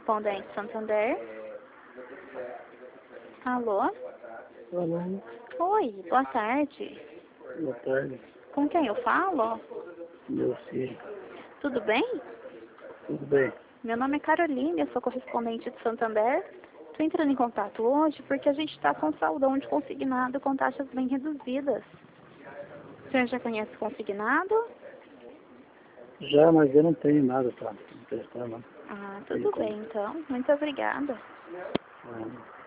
correspondente Santander. Alô? Alô, Oi, boa tarde. boa tarde, Com quem eu falo? meu filho. Tudo bem? Tudo bem? Meu nome é Carolina, eu sou correspondente de Santander. Estou entrando em contato hoje porque a gente está com saldão de consignado com taxas bem reduzidas. O senhor já conhece consignado? Já, mas eu não tenho nada para emprestar, não. Ah, Tenho tudo bem então. Muito obrigada. como.